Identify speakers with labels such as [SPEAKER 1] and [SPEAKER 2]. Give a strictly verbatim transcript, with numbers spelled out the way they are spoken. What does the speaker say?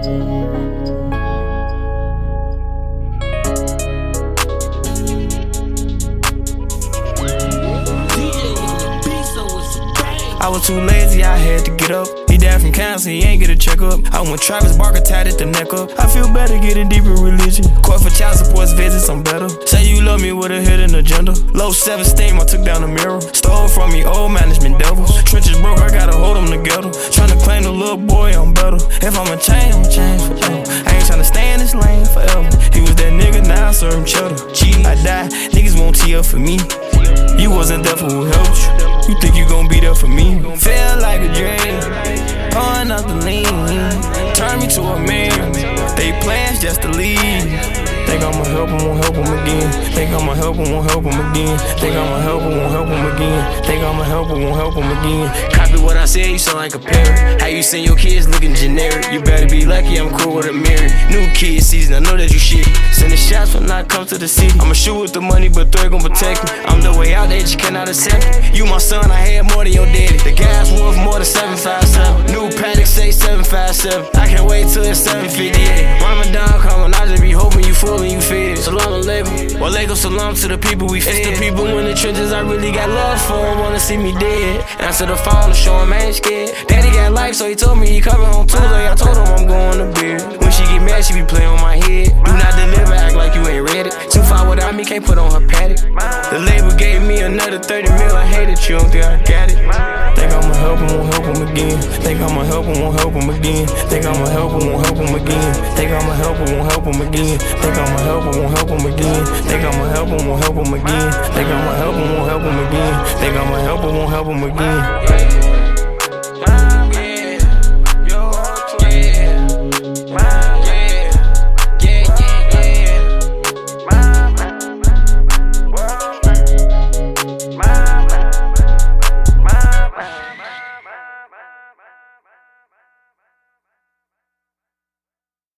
[SPEAKER 1] I was too lazy, I had to get up. He died from cancer, he ain't get a checkup. I went Travis Barker, tied at the neck up. I feel better getting deeper religion. Court for child support visits, I'm better. Say you love me with a hidden agenda. Low self-esteem, I took down the mirror. Stole from me, old management devils. Trenches broke, I gotta hold them together. Tryna claim the little boy, I'm better. If I'm a change, I'm a change forever. I ain't tryna stay in this lane forever. He was that nigga, now I serve him cheddar. Gee, I die, niggas won't tee up for me. You wasn't there for who helped you. You think you gon' be there for me? Feel like a dream, pouring out the lean, turn me to a man. They plans just to leave. Think I'ma help him, won't help him again. Think I'ma help him, won't help him again. Think I'ma help him, won't help him again. Think I'ma help him, won't help him again.
[SPEAKER 2] Copy what I said, you sound like a parent. How you send your kids looking generic? You better be lucky I'm cool with a mirror. New kid season, I know that you shit. Sending shots when I come to the city. I'ma shoot with the money, but threat gon' protect me. I'm the way out, they just cannot accept it. You my son, I had more than your daddy. The gas worth more than seven five seven. New Paddock say seven five seven. I can't wait till it's seven fifty-eight. Ramadan coming, I just be hoping you full and you fed. Salam alaikum, walaikum salam to the people we fed. It's the people in the trenches I really got love for, wanna see me dead. Answer the phone to show him I ain't scared. Daddy got life, so he told me he coming home Tuesday. I told him I'm going to bed. When she get mad, she be playing on my head. Do not deliver, act like you ain't ready. Too far without me, can't put on her paddock. The label gave me another thirty mil, I hate it, you don't think I got it.
[SPEAKER 1] Think I'ma help him, won't help him again. Think I'ma help him, won't help him again. Think I'ma help him, won't help him again. Think I'ma help him, won't help him again. Think I'ma help him, won't help him again. Think I'ma help him, won't help him again. Think I'ma help him, won't help him again. Think I'ma help him, won't help him again.